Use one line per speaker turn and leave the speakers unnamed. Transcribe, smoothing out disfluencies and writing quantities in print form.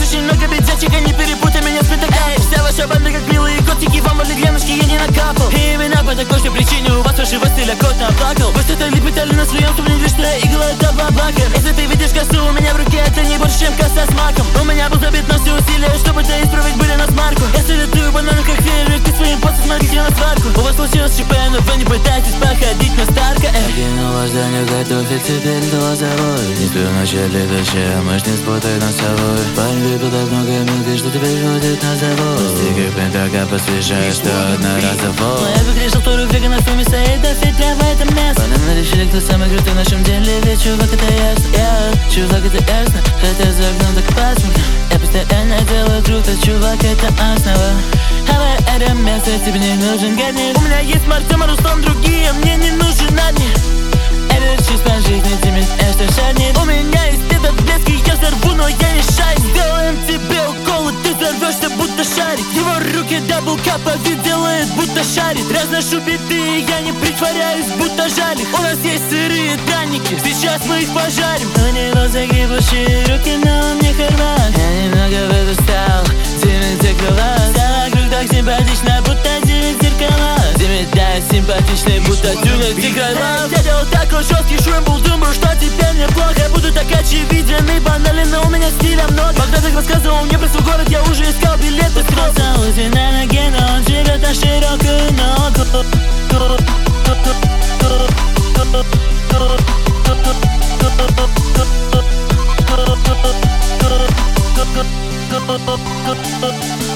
очень много бедячек, не перепутай меня с пентаграммой. Вся ваша банда как милые котики, вам вали грянушки, я не накапал. И именно по такой же причине у вас вашего стиля кот наплакал. Вы что-то лепетали на своем, что мне грешная игла, это бабака. Если ты видишь косу у меня в руке, это не больше, чем коса с маком. У меня был забит на все усилия, чтобы это исправить, были на смарку. Я салютую бананы как фейерверк, ты своим постом смотрите на сварку. У вас случилось ЧП, но вы не пытаетесь походить на Старка.
Покинул ваш домик, готовик, теперь глазовой. Не сплю в начале дождя, мышь не спутай носовой. Парень выпил так много мелкой, что теперь ходит на завод. Стикер пентака посвежаешь, что одноразово.
Я выгрежил вторую веганов, что мясо и дофига в этом место.
Бананы решили, кто самый крутой в нашем деле. Ведь чувак, это ясно, чувак, это ясно. Хотя за окном так пасмурно. Я постоянно делаю круто, чувак, это основа. А в этом месте тебе не нужен гадник.
У меня есть Мартем, а Руслан другие, мне не нужен одни.
Это чисто жизни, ты это шарнит.
У меня есть этот блеск, и я взорву, но я не шарик. Сделаем тебе укол, и ты взорвешься, будто шарик. Его руки дабл капа, вид делает, будто шарит. Разношу биты, я не притворяюсь, будто жарик. У нас есть сырые драники, сейчас мы их пожарим.
У него загребущие руки, но он не хорват. Я немного в это встал, 9 крылат. Вся вокруг так симпатично, будто 9 зеркала. 9, да, симпатичный, будто тюнер тигролап.
Я делал такой жесткий шримбл, думаю, что теперь мне плохо. Буду так очевиден и банален, но у меня стиля много. Когда ты рассказывал мне про свой город, я уже искал билеты с
Просто лысый на ноге, но он живет на широкую ногу.
Go